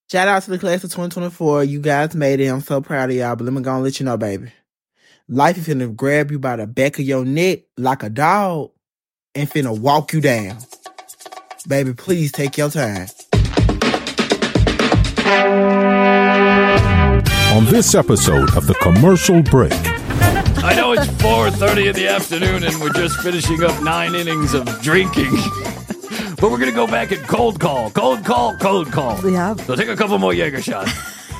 Shout out to the class of 2024. You guys made it. I'm so proud of y'all. But let me go and let you know, baby. Life is finna grab you by the back of your neck like a dog and finna walk you down. Baby, please take your time. On this episode of The Commercial Break. I know it's 4:30 in the afternoon and we're just finishing up 9 innings of drinking. But we're going to go back and cold call. Yeah. So take a couple more Jaeger shots.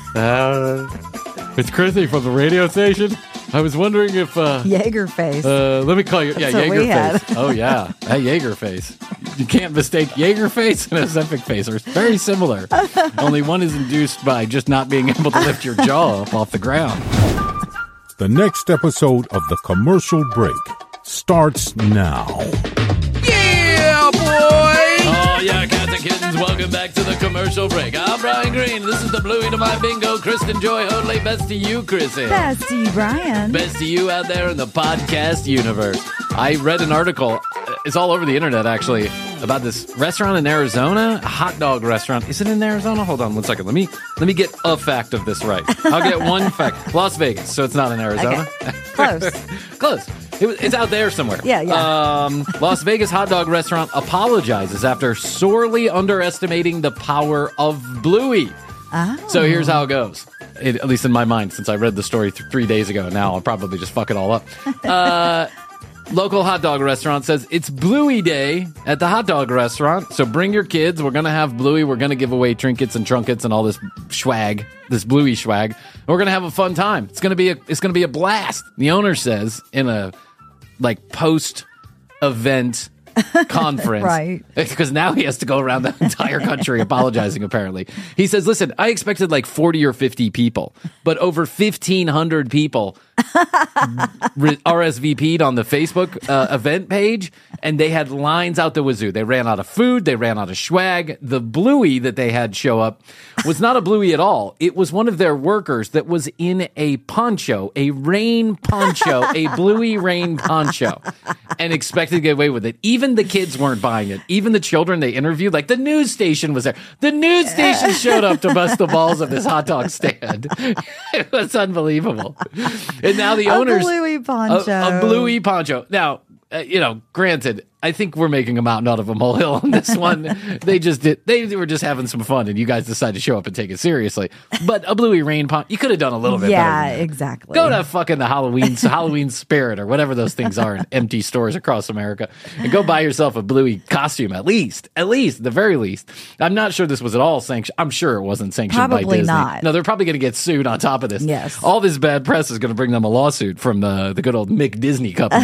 It's Chrissy from the radio station. I was wondering if... Jaeger face. let me call you... That's yeah, what we Jaeger had. face. Oh, yeah. That Jaeger face. You can't mistake Jaeger face and Ozempic face. They're very similar. Only one is induced by just not being able to lift your jaw up off the ground. The next episode of The Commercial Break starts now. Yeah, boy! Oh, yeah, cats and kittens, welcome back to The Commercial Break. I'm Brian Green. This is the Bluey to my bingo. Kristen Joy Hoadley. Best to you, Chrissy. Best to you, Brian. Best to you out there in the podcast universe. I read an article, it's all over the internet actually, about this restaurant in Arizona, a hot dog restaurant. Is it in Arizona? Hold on one second. Let me get a fact of this right. I'll get one fact. Las Vegas, so it's not in Arizona. Okay. Close. Close. It's out there somewhere. Yeah. Las Vegas hot dog restaurant apologizes after sorely underestimating the power of Bluey. Oh. So here's how it goes. At least in my mind, since I read the story 3 days ago. Now I'll probably just fuck it all up. Local hot dog restaurant says it's Bluey Day at the hot dog restaurant. So bring your kids. We're going to have Bluey. We're going to give away trinkets and trunkets and all this swag, this Bluey swag. We're going to have a fun time. It's going to be a blast. The owner says in a post-event conference. Right. Because now he has to go around the entire country apologizing, apparently. He says, listen, I expected 40 or 50 people, but over 1,500 people RSVP'd on the Facebook event page, and they had lines out the wazoo. They ran out of food. They ran out of swag. The Bluey that they had show up was not a Bluey at all. It was one of their workers that was in a poncho, a rain poncho, a Bluey rain poncho, and expected to get away with it. Even the kids weren't buying it. Even the children they interviewed, the news station was there. The news station showed up to bust the balls of this hot dog stand. It was unbelievable. And now the owners... Bluey poncho. A Bluey poncho. Now, granted, I think we're making a mountain out of a molehill on this one. They were just having some fun, and you guys decided to show up and take it seriously. But a Bluey rain poncho, you could have done a little bit better than that. Exactly. Go to fucking the Halloween Spirit or whatever those things are in empty stores across America, and go buy yourself a Bluey costume at least, the very least. I'm not sure this was at all sanctioned. I'm sure it wasn't sanctioned by Probably Disney. not. No, they're probably going to get sued on top of this. Yes. All this bad press is going to bring them a lawsuit from the good old Mick Disney company.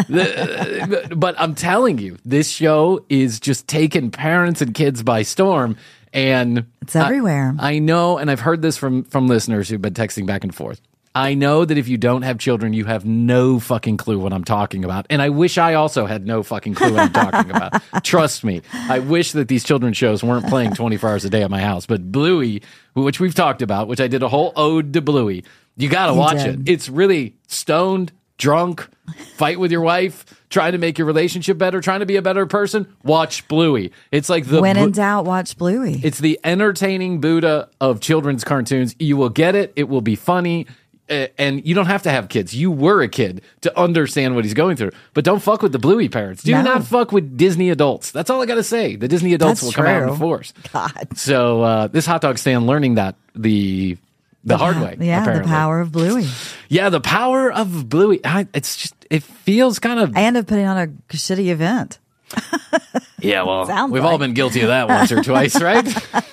But I'm telling you, this show is just taking parents and kids by storm. And it's everywhere. I know, and I've heard this from listeners who've been texting back and forth. I know that if you don't have children, you have no fucking clue what I'm talking about. And I wish I also had no fucking clue what I'm talking about. Trust me. I wish that these children's shows weren't playing 24 hours a day at my house. But Bluey, which we've talked about, which I did a whole ode to Bluey, you got to watch it. It's really stoned, drunk, fight with your wife, trying to make your relationship better, trying to be a better person, watch Bluey. It's like when in doubt, watch Bluey. It's the entertaining Buddha of children's cartoons. You will get it. It will be funny. And you don't have to have kids. You were a kid to understand what he's going through. But don't fuck with the Bluey parents. Do not fuck with Disney adults. That's all I got to say. The Disney adults will come out in force. God. So this hot dog stand learning that the hard way. Yeah, apparently. the power of Bluey. Yeah, the power of Bluey. It feels kind of... And of putting on a shitty event. Yeah, well, we've all been guilty of that once or twice, right?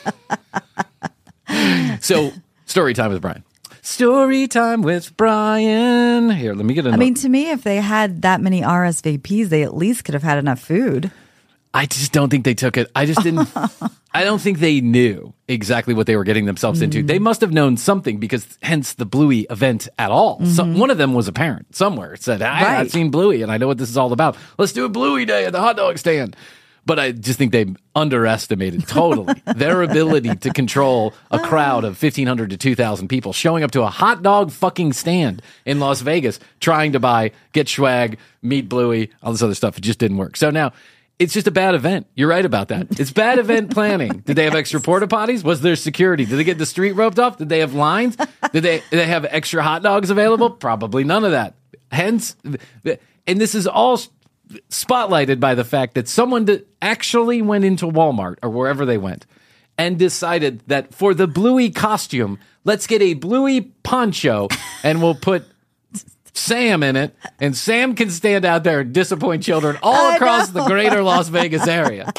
So, story time with Brian. Story time with Brian. Here, let me get I mean, to me, if they had that many RSVPs, they at least could have had enough food. I just don't think they took it. I just didn't. I don't think they knew exactly what they were getting themselves into. They must have known something because hence the Bluey event at all. So, one of them was a parent somewhere. Said, I've seen Bluey and I know what this is all about. Let's do a Bluey day at the hot dog stand. But I just think they underestimated totally their ability to control a crowd of 1,500 to 2,000 people showing up to a hot dog fucking stand in Las Vegas trying to get swag, meet Bluey, all this other stuff. It just didn't work. So now It's just a bad event. You're right about that. It's bad event planning. Did they have extra porta potties? Was there security? Did they get the street roped off? Did they have lines? Did they have extra hot dogs available? Probably none of that. Hence, and this is all spotlighted by the fact that someone actually went into Walmart or wherever they went and decided that for the Bluey costume, let's get a Bluey poncho and we'll put Sam in it, and Sam can stand out there and disappoint children all across the greater Las Vegas area.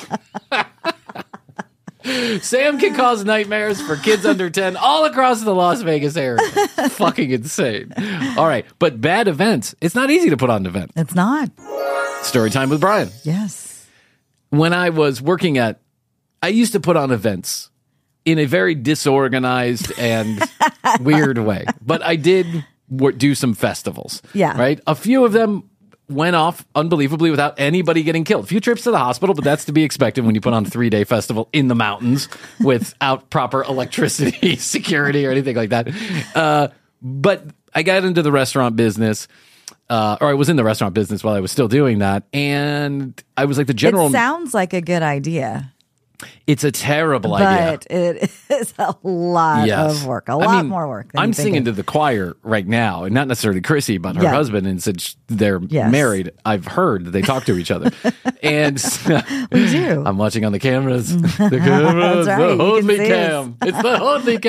Sam can cause nightmares for kids under 10 all across the Las Vegas area. Fucking insane. All right, but bad events. It's not easy to put on an event. It's not. Story time with Brian. Yes. When I was working I used to put on events in a very disorganized and weird way, but I did do some festivals. Yeah. Right? A few of them went off unbelievably without anybody getting killed. A few trips to the hospital, but that's to be expected when you put on a 3-day festival in the mountains without proper electricity, security, or anything like that. But I got into the restaurant business, or I was in the restaurant business while I was still doing that, and I was like the general... It sounds like a good idea. It's a terrible idea. But it is a lot of work. A lot more work. Than I'm you think singing it- to the choir right now, and not necessarily Chrissy, but her Yeah. husband. And since they're Yes. married, I've heard that they talk to each other. And We do. I'm watching on the cameras. The cameras, That's right. the You can Hoadley see us. cam. It's the Hoadley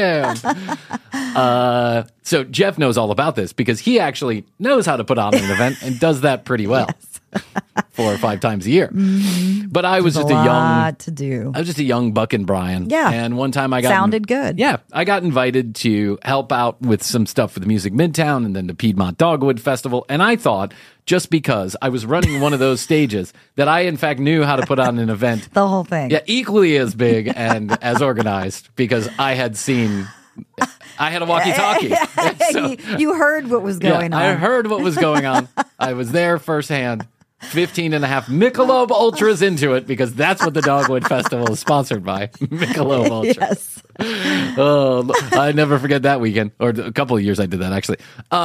cam. So Jeff knows all about this because he actually knows how to put on an event and does that pretty well. 4 or 5 times a year. Mm-hmm. But I was just a a young... lot to do. I was just a young Buck and Brian. Yeah. And one time I got... Sounded good. Yeah. I got invited to help out with some stuff for the Music Midtown and then the Piedmont Dogwood Festival. And I thought, just because I was running one of those stages, that I, in fact, knew how to put on an event. The whole thing. Yeah, equally as big and as organized because I had seen... I had a walkie-talkie. So, you heard what was going on. I heard what was going on. I was there firsthand. 15 and a half Michelob Ultras into it because that's what the Dogwood Festival is sponsored by. Michelob Ultra. Yes. Oh, I never forget that weekend, or a couple of years I did that actually.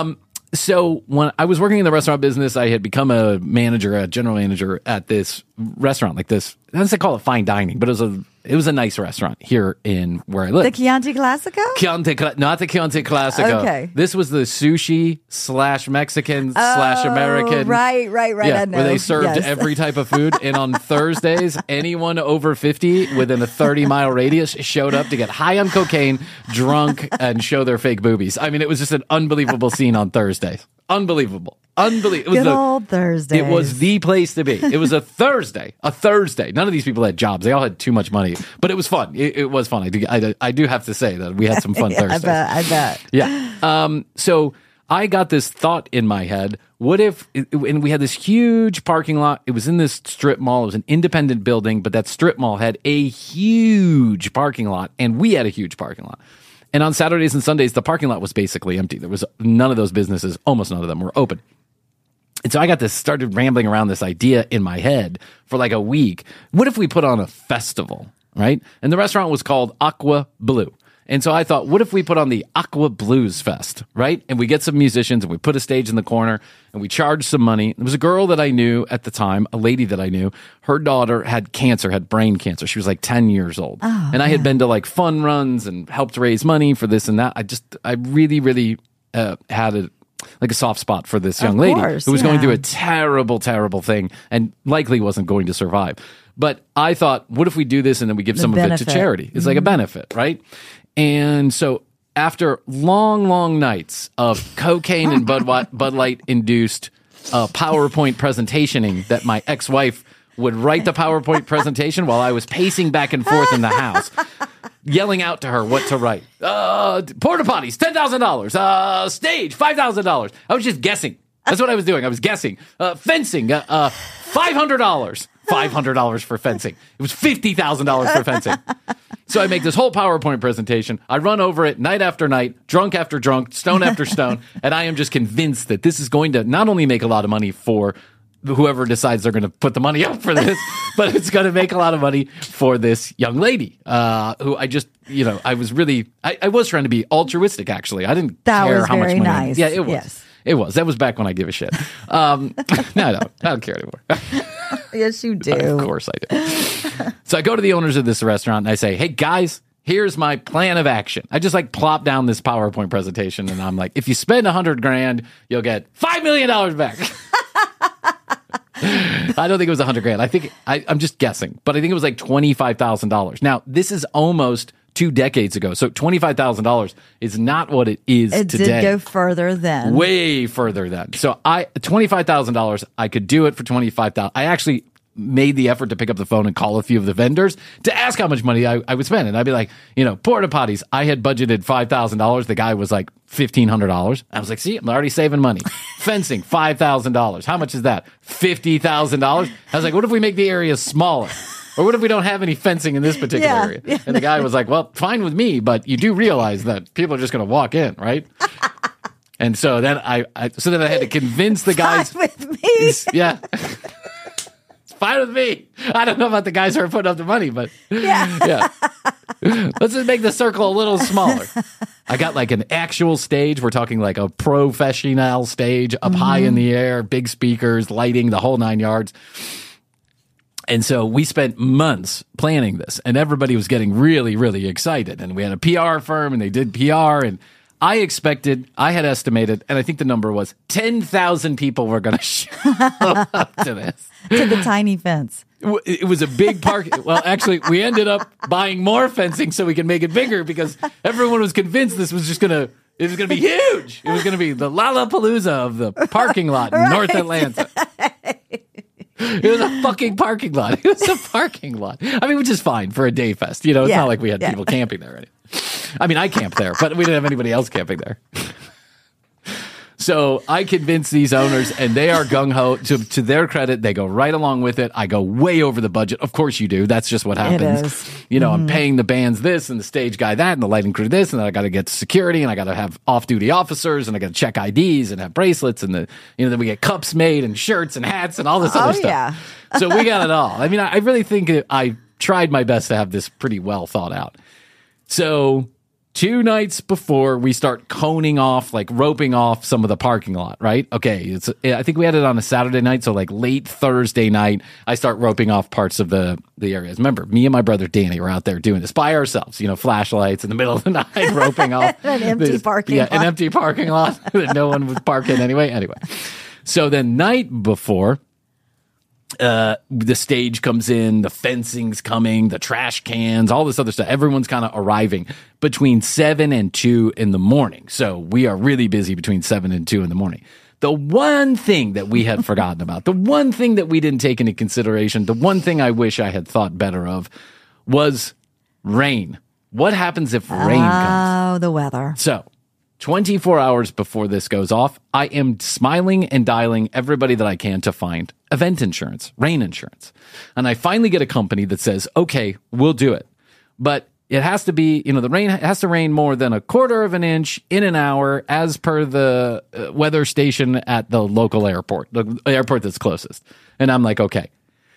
So when I was working in the restaurant business, I had become a general manager at this restaurant like this. I don't say call it fine dining, but it was a nice restaurant here in where I live. The Chianti Classico? Not the Chianti Classico. Okay. This was the sushi / Mexican / American. Right. Yeah, I know. where they served Yes. every type of food. And on Thursdays, anyone over 50 within a 30-mile radius showed up to get high on cocaine, drunk, and show their fake boobies. I mean, it was just an unbelievable scene on Thursdays. Unbelievable. It was Good old Thursdays. It was the place to be. It was a Thursday. None of these people had jobs. They all had too much money, but it was fun. It was fun. I do have to say that we had some fun Thursdays. I bet. Yeah. So I got this thought in my head. What if, and we had this huge parking lot. It was in this strip mall. It was an independent building, but that strip mall had a huge parking lot, and we had a huge parking lot. And on Saturdays and Sundays, the parking lot was basically empty. There was none of those businesses, almost none of them were open. And so I started rambling around this idea in my head for like a week. What if we put on a festival, right? And the restaurant was called Aqua Blue. And so I thought, what if we put on the Aqua Blues Fest, right? And we get some musicians and we put a stage in the corner and we charge some money. There was a girl that I knew at the time, a lady that I knew. Her daughter had brain cancer. She was like 10 years old. Oh, and I had been to like fun runs and helped raise money for this and that. I really, really had a soft spot for this young lady course, who was going yeah. through a terrible, terrible thing and likely wasn't going to survive. But I thought, what if we do this and then we give some of it benefit. to charity? It's like a benefit, right? And so after long, long nights of cocaine and Bud Light induced PowerPoint presentationing that my ex-wife would write the PowerPoint presentation while I was pacing back and forth in the house, yelling out to her what to write. Porta potties, $10,000. Stage, $5,000. I was just guessing. That's what I was doing. I was guessing. Fencing, $500. $500 for fencing. It was $50,000 for fencing. So I make this whole PowerPoint presentation. I run over it night after night, drunk after drunk, stone after stone, and I am just convinced that this is going to not only make a lot of money for whoever decides they're going to put the money up for this, but it's going to make a lot of money for this young lady who I just, I was really, I was trying to be altruistic, actually. I didn't That care was how much very money. nice. Yeah, it was. Yes. It was. That was back when I give a shit. No, I don't care anymore. Yes, you do. Of course I do. So I go to the owners of this restaurant and I say, hey, guys, here's my plan of action. I just like plop down this PowerPoint presentation and I'm like, if you spend $100,000, you'll get $5 million back. I don't think it was $100,000. I think I'm just guessing, but I think it was like $25,000. Now, this is almost 2 decades ago. So $25,000 is not what it is today. It did go further then. Way further then. So $25,000, I could do it for $25,000. I actually made the effort to pick up the phone and call a few of the vendors to ask how much money I would spend. And I'd be like, porta potties, I had budgeted $5,000. The guy was like $1,500. I was like, see, I'm already saving money. Fencing, $5,000. How much is that? $50,000. I was like, what if we make the area smaller? Or what if we don't have any fencing in this particular area? And the guy was like, well, fine with me, but you do realize that people are just going to walk in, right? And so then I had to convince the guys. Fine with me. Yeah. Fine with me. I don't know about the guys who are putting up the money, but yeah. Let's just make the circle a little smaller. I got like an actual stage. We're talking like a professional stage up high in the air, big speakers, lighting, the whole 9 yards. And so we spent months planning this, and everybody was getting really, really excited. And we had a PR firm, and they did PR, and I had estimated, and I think the number was 10,000 people were going to show up to this. To the tiny fence. It was a big park. Well, actually, we ended up buying more fencing so we could make it bigger because everyone was convinced this was just going to be huge. It was going to be the Lollapalooza of the parking lot in North Atlanta. It was a fucking parking lot. It was a parking lot. I mean, which is fine for a day fest. It's not like we had people camping there. Right? I mean, I camped there, but we didn't have anybody else camping there. So I convinced these owners, and they are gung-ho. To their credit, they go right along with it. I go way over the budget. Of course you do. That's just what happens. It is. I'm paying the bands this and the stage guy that and the lighting crew this, and then I got to get security, and I got to have off-duty officers, and I got to check IDs and have bracelets, and then we get cups made and shirts and hats and all this other stuff. Yeah. So we got it all. I mean, I really think I tried my best to have this pretty well thought out. So 2 nights before we start roping off some of the parking lot, right? Okay, I think we had it on a Saturday night, so like late Thursday night, I start roping off parts of the areas. Remember, me and my brother Danny were out there doing this by ourselves, flashlights in the middle of the night, roping off an empty parking lot. an empty parking lot that no one would park in anyway. So then night before, the stage comes in, the fencing's coming, the trash cans, all this other stuff. Everyone's kind of arriving between 7 and 2 in the morning. So we are really busy between 7 and 2 in the morning. The one thing that we had forgotten about, the one thing that we didn't take into consideration, the one thing I wish I had thought better of was rain. What happens if rain comes? Oh, the weather. So 24 hours before this goes off, I am smiling and dialing everybody that I can to find event insurance, rain insurance. And I finally get a company that says, okay, we'll do it. But it has to be, the rain has to rain more than 1/4 of an inch in an hour as per the weather station at the local airport, the airport that's closest. And I'm like, okay.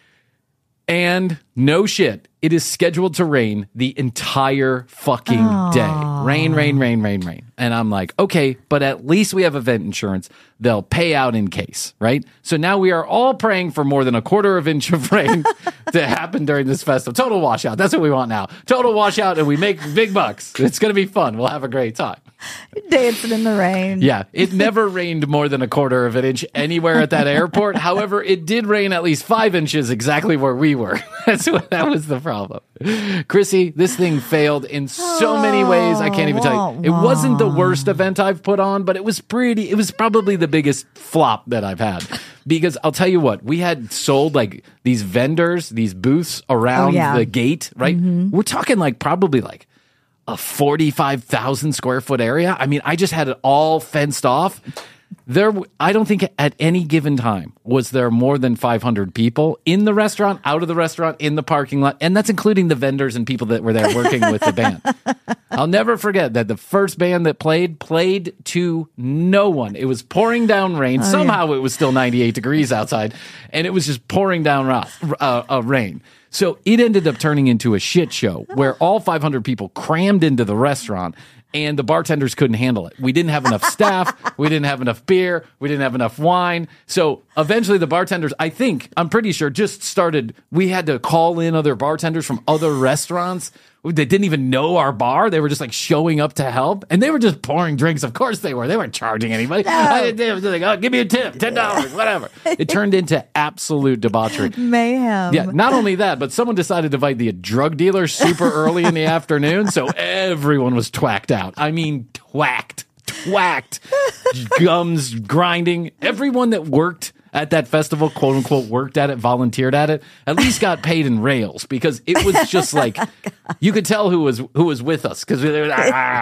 And no shit, it is scheduled to rain the entire fucking day. Rain, rain, rain, rain, rain. And I'm like, okay, but at least we have event insurance. They'll pay out in case, right? So now we are all praying for more than 1/4 of an inch of rain to happen during this festival. Total washout. That's what we want now. Total washout, and we make big bucks. It's going to be fun. We'll have a great time. Dancing in the rain. Yeah, it never rained more than 1/4 of an inch anywhere at that airport. However, it did rain at least 5 inches exactly where we were. That was the problem. Chrissy, this thing failed in so many ways. I can't even tell you. It wasn't the worst event I've put on, but it was probably the biggest flop that I've had. Because I'll tell you what, we had sold like these vendors, these booths around the gate, right? Mm-hmm. We're talking probably a 45,000 square foot area. I mean, I just had it all fenced off. I don't think at any given time was there more than 500 people in the restaurant, out of the restaurant, in the parking lot. And that's including the vendors and people that were there working with the band. I'll never forget that the first band that played to no one. It was pouring down rain. Somehow it was still 98 degrees outside, and it was just pouring down rain. So it ended up turning into a shit show where all 500 people crammed into the restaurant, and the bartenders couldn't handle it. We didn't have enough staff. We didn't have enough beer. We didn't have enough wine. So eventually the bartenders, I'm pretty sure, just started, we had to call in other bartenders from other restaurants that didn't even know our bar. They were just like showing up to help, and they were just pouring drinks. Of course they were. They weren't charging anybody. They were like, oh, give me a tip, $10, whatever. It turned into absolute debauchery. Mayhem. Yeah, not only that, but someone decided to invite the drug dealer super early in the afternoon, so everyone was twacked out. I mean, twacked. Gums grinding. Everyone that worked at that festival, quote unquote, worked at it, volunteered at least got paid in rails, because it was just like, you could tell who was with us, because they were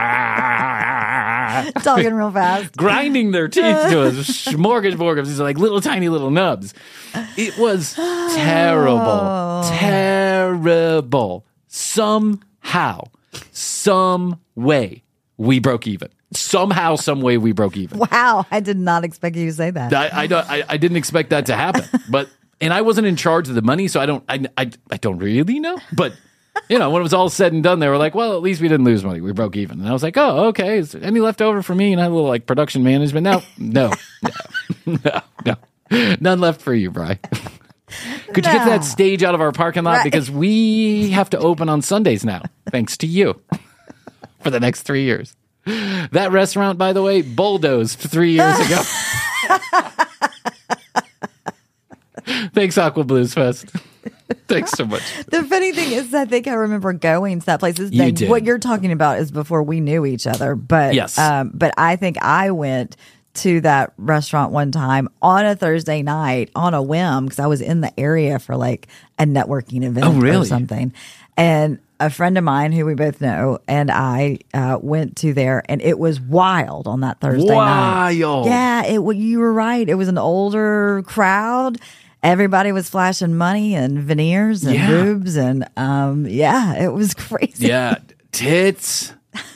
Talking real fast. grinding their teeth to us. Smorgasbord. These are like little tiny little nubs. It was terrible. Somehow, some way, we broke even. Somehow, some way, we broke even. Wow, I did not expect you to say that. I didn't expect that to happen, and I wasn't in charge of the money, so I don't really know. But when it was all said and done, they were like, "Well, at least we didn't lose money; we broke even." And I was like, "Oh, okay. Is there any left over for me?" And I had a little like production management. No, none left for you, Bri. Could you get that stage out of our parking lot, because we have to open on Sundays now, thanks to you, for the next 3 years. That restaurant, by the way, bulldozed 3 years ago. Thanks, Aqua Blues Fest. Thanks so much. The funny thing is, I think I remember going to that place. You did. What you're talking about is before we knew each other. But yes. But I think I went to that restaurant one time on a Thursday night on a whim, because I was in the area for like a networking event or something. And a friend of mine who we both know and I went to there, and it was wild on that Thursday night. Yeah, you were right. It was an older crowd. Everybody was flashing money and veneers and boobs, and it was crazy. Yeah, tits,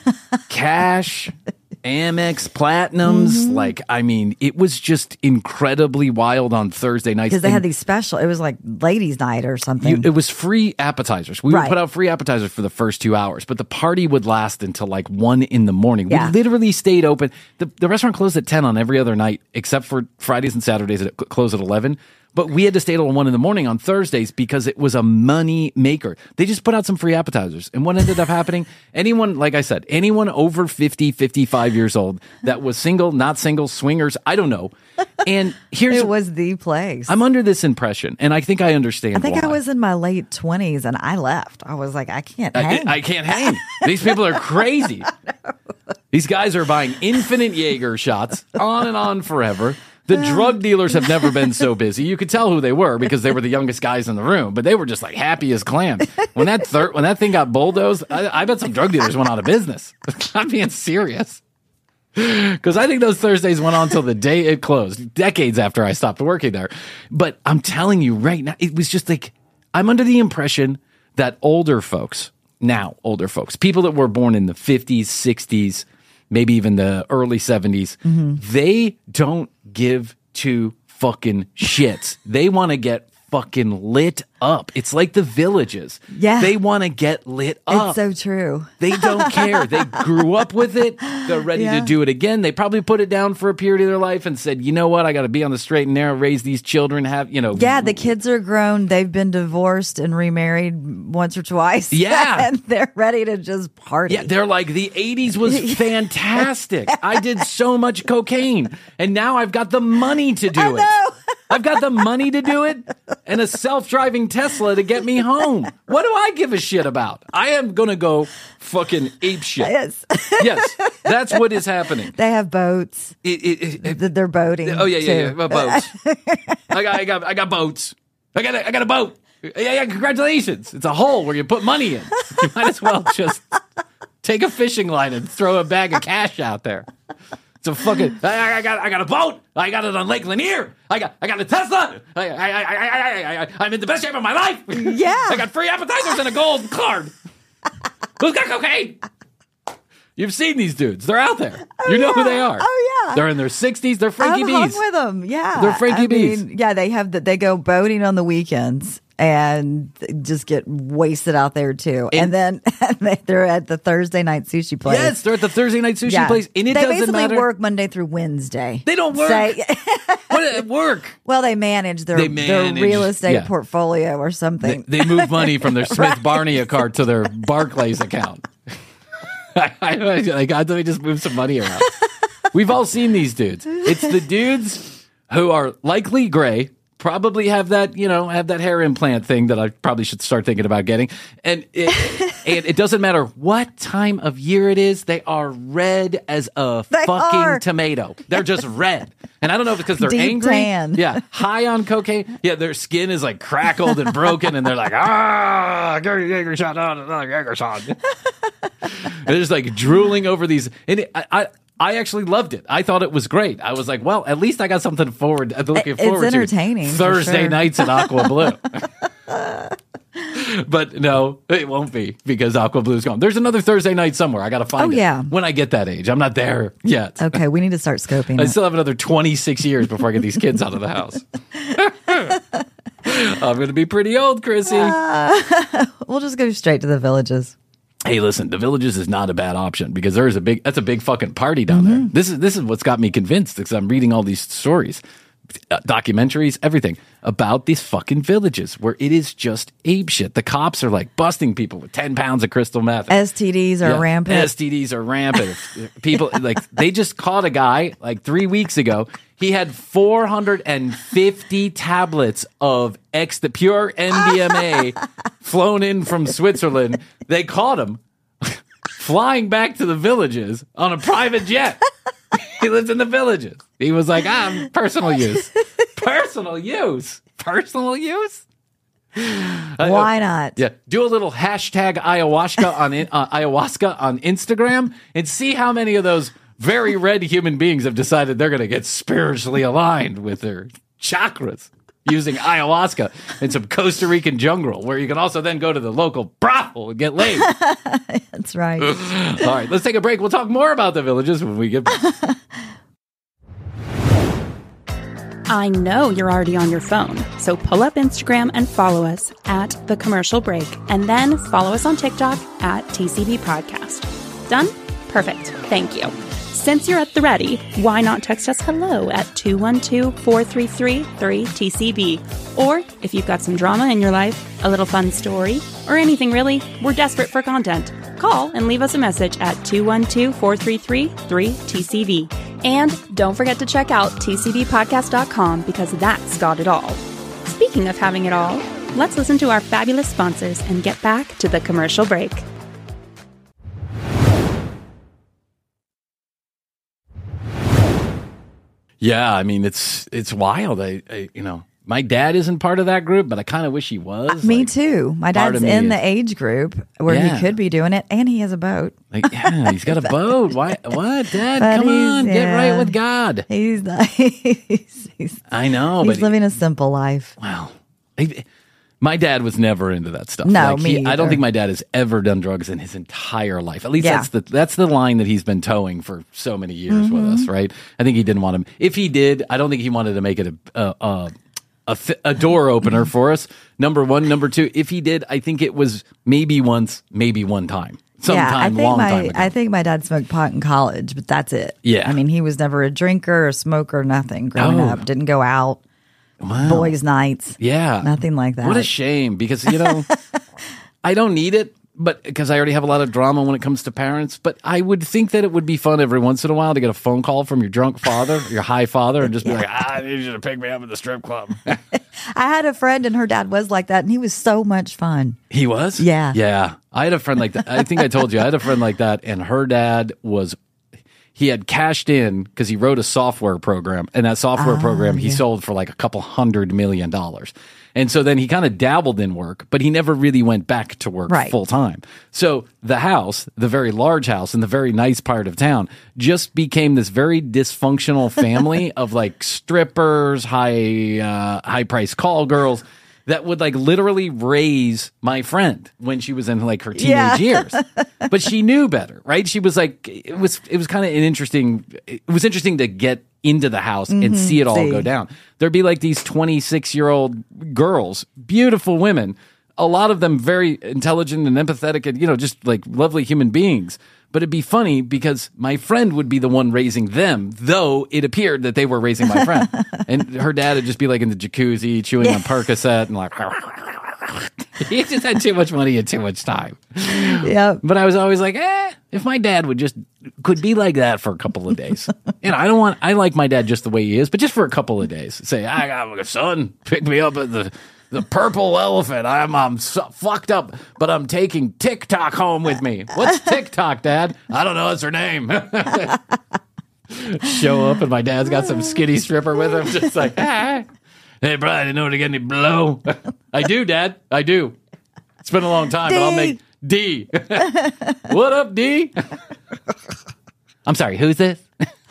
cash, Amex Platinums. Mm-hmm. Like, I mean, it was just incredibly wild on Thursday nights. Because they had these special, it was like ladies' night or something. It was free appetizers. We would put out free appetizers for the first 2 hours, but the party would last until like 1 a.m. We literally stayed open. The restaurant closed at 10 on every other night, except for Fridays and Saturdays. It closed at 11. But we had to stay till 1 a.m. on Thursdays because it was a money maker. They just put out some free appetizers. And what ended up happening, anyone, like I said, anyone over 50, 55 years old that was single, not single, swingers, I don't know. And it was the place. I'm under this impression, and I think I understand I think why. I was in my late 20s and I left. I was like, I can't hang. I can't hang. These people are crazy. These guys are buying infinite Jaeger shots on and on forever. The drug dealers have never been so busy. You could tell who they were because they were the youngest guys in the room, but they were just like happy as clams. When that thing got bulldozed, I bet some drug dealers went out of business. I'm being serious. Because I think those Thursdays went on till the day it closed, decades after I stopped working there. But I'm telling you right now, it was just like, I'm under the impression that older folks, people that were born in the 50s, 60s, maybe even the early 70s, they don't give two fucking shits. They want to get fucking lit up. It's like the Villages. Yeah. They want to get lit up. It's so true. They don't care. They grew up with it. They're ready to do it again. They probably put it down for a period of their life and said, you know what? I got to be on the straight and narrow, raise these children, Yeah, the kids are grown. They've been divorced and remarried once or twice. Yeah. And they're ready to just party. Yeah, they're like, the 80s was fantastic. I did so much cocaine, and now I've got the money to do it. I've got the money to do it and a self-driving Tesla to get me home. What do I give a shit about? I am going to go fucking ape shit. Yes, that's what is happening. They have boats. They're boating. Oh, yeah. Boats. I got boats. I got a boat. Yeah, congratulations. It's a hole where you put money in. You might as well just take a fishing line and throw a bag of cash out there. It's a fucking. I got a boat. I got it on Lake Lanier. I got a Tesla. I'm in the best shape of my life. Yeah. I got free appetizers and a gold card. Who's got cocaine? You've seen these dudes. They're out there. You know who they are. Oh yeah. They're in their 60s. They're Frankie I'm B's. with them. Yeah. They're Frankie B's. Yeah, they go boating on the weekends. and just get wasted out there too. And then they're at the Thursday night sushi place. Yes, they're at the Thursday night sushi place, and it they doesn't basically matter. work Monday through Wednesday. They don't work. What work? Well, they manage their real estate portfolio or something. They move money from their Smith Barney account to their Barclays account. Let me just move some money around. We've all seen these dudes. It's the dudes who are likely gray, probably have that hair implant thing that I probably should start thinking about getting. And it doesn't matter what time of year it is, they are red as a fucking tomato. They're just red. And I don't know if it's because they're Deep angry. Tan. Yeah, high on cocaine. Yeah, their skin is like crackled and broken, and they're like, Jaeger shot, Jaeger shot. They're just like drooling over these. And I actually loved it. I thought it was great. I was like, well, at least I got something looking forward it's to. entertaining. Thursday nights at Aqua Blue. But no, it won't be because Aqua Blue's gone. There's another Thursday night somewhere. I got to find it when I get that age. I'm not there yet. Okay, we need to start scoping I still have another 26 years before I get these kids out of the house. I'm going to be pretty old, Chrissy. We'll just go straight to the Villages. Hey, listen, the Villages is not a bad option because that's a big fucking party down there. This is what's got me convinced because I'm reading all these stories, documentaries, everything about these fucking Villages where it is just ape shit. The cops are like busting people with 10 pounds of crystal meth. STDs are rampant. STDs are rampant. People like they just caught a guy like 3 weeks ago. He had 450 tablets of the pure MDMA flown in from Switzerland. They caught him flying back to the Villages on a private jet. He lives in the Villages. He was like, personal use. Personal use. Personal use? Why not? Yeah. Do a little hashtag ayahuasca on Instagram and see how many of those very red human beings have decided they're going to get spiritually aligned with their chakras using ayahuasca in some Costa Rican jungle where you can also then go to the local brothel and get laid. That's right. All right, let's take a break. We'll talk more about the Villages when we get back. I know you're already on your phone, so pull up Instagram and follow us at The Commercial Break, and then follow us on TikTok at TCB Podcast. Done? Perfect. Thank you. Since you're at the ready, why not text us hello at 212-433-3TCB? Or if you've got some drama in your life, a little fun story, or anything really, we're desperate for content. Call and leave us a message at 212-433-3TCB. And don't forget to check out tcbpodcast.com because that's got it all. Speaking of having it all, let's listen to our fabulous sponsors and get back to the commercial break. Yeah, I mean it's wild. My dad isn't part of that group, but I kind of wish he was. Me too. My dad's in the age group where he could be doing it, and he has a boat. He's got a boat. Why? What, Dad? Come on, get right with God. He's I know, he's living a simple life. Wow. My dad was never into that stuff. No, I don't think my dad has ever done drugs in his entire life. At least that's the line that he's been towing for so many years with us, right? I think he didn't want him. If he did, I don't think he wanted to make it a door opener for us. Number one. Number two, if he did, I think it was maybe once, maybe one time. Long time ago. I think my dad smoked pot in college, but that's it. Yeah. I mean, he was never a drinker or smoker, nothing growing up. Didn't go out. Wow. Boys' nights. Yeah. Nothing like that. What a shame because, I don't need it, but because I already have a lot of drama when it comes to parents. But I would think that it would be fun every once in a while to get a phone call from your drunk father, your high father, and just be like, I need you to pick me up at the strip club. I had a friend and her dad was like that, and he was so much fun. He was? Yeah. Yeah. I had a friend like that. I think I told you, I had a friend like that, and her dad he had cashed in because he wrote a software program, and that software program he sold for like a couple $100 million. And so then he kind of dabbled in work, but he never really went back to work full time. So the house, the very large house in the very nice part of town, just became this very dysfunctional family of like strippers, high priced call girls that would like literally raise my friend when she was in like her teenage years. But she knew better, right? She was like, it was kind of it was interesting to get into the house and see it all go down. There'd be like these 26-year-old girls, beautiful women, a lot of them very intelligent and empathetic and, just like lovely human beings. But it'd be funny because my friend would be the one raising them, though it appeared that they were raising my friend. And her dad would just be like in the jacuzzi chewing on Percocet and like, he just had too much money and too much time. Yeah. But I was always like, if my dad could be like that for a couple of days. I like my dad just the way he is, but just for a couple of days. Say, I got a son, pick me up at the purple elephant. I'm so fucked up, but I'm taking TikTok home with me. What's TikTok, Dad? I don't know. That's her name. Show up and my dad's got some skinny stripper with him. Just like, hey, bro, I didn't know to get any blow. I do, Dad. I do. It's been a long time, but I'll make D. What up, D? I'm sorry, who's this?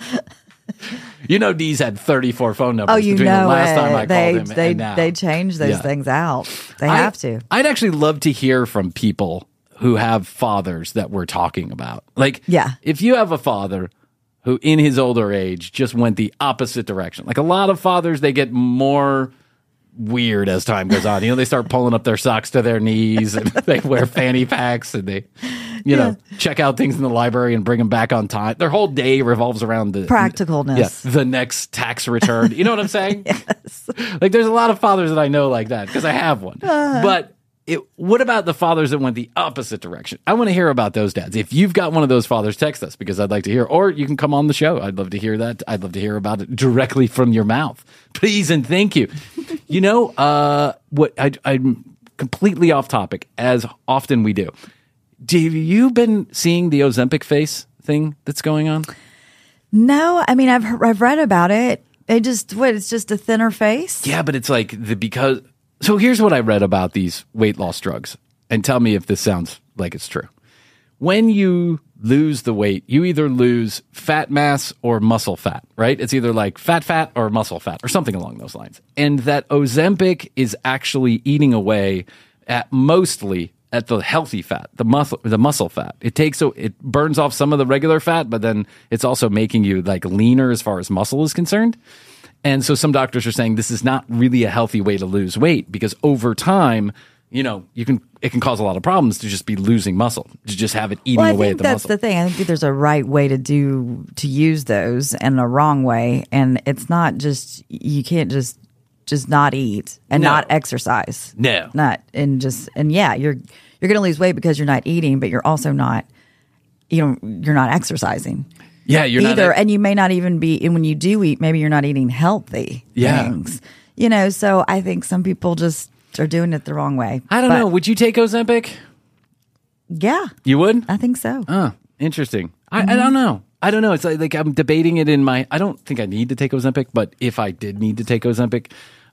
D's had 34 phone numbers between the last time I called him and now. They change those things out. They have to. I'd actually love to hear from people who have fathers that we're talking about. Like, if you have a father who in his older age just went the opposite direction. Like a lot of fathers, they get more weird as time goes on. They start pulling up their socks to their knees and they wear fanny packs and they, check out things in the library and bring them back on time. Their whole day revolves around the practicalness. The next tax return. You know what I'm saying? Yes. Like there's a lot of fathers that I know like that because I have one. But what about the fathers that went the opposite direction? I want to hear about those dads. If you've got one of those fathers, text us because I'd like to hear, or you can come on the show. I'd love to hear that. I'd love to hear about it directly from your mouth. Please and thank you. I'm completely off topic, as often we do. Have you been seeing the Ozempic face thing that's going on? No, I mean, I've read about it. It's just a thinner face? Yeah, but it's like So here's what I read about these weight loss drugs, and tell me if this sounds like it's true. When you lose the weight, you either lose fat mass or muscle fat, right? It's either like fat or muscle fat or something along those lines. And that Ozempic is actually eating away mostly at the healthy fat, the muscle fat. It burns off some of the regular fat, but then it's also making you like leaner as far as muscle is concerned. And so some doctors are saying this is not really a healthy way to lose weight because over time, it can cause a lot of problems to just be losing muscle, to just have it eating away at the muscle. That's the thing. I think there's a right way to use those and a wrong way. And it's not just, you can't just not eat and not exercise. No. You're going to lose weight because you're not eating, but you're also not, you're not exercising. Yeah, you're either, and you may not even be. And when you do eat, maybe you're not eating healthy things. So I think some people just are doing it the wrong way. I don't know. Would you take Ozempic? Yeah, you would. I think so. Oh, interesting. I don't know. I don't know. It's like I'm debating it in my. I don't think I need to take Ozempic, but if I did need to take Ozempic,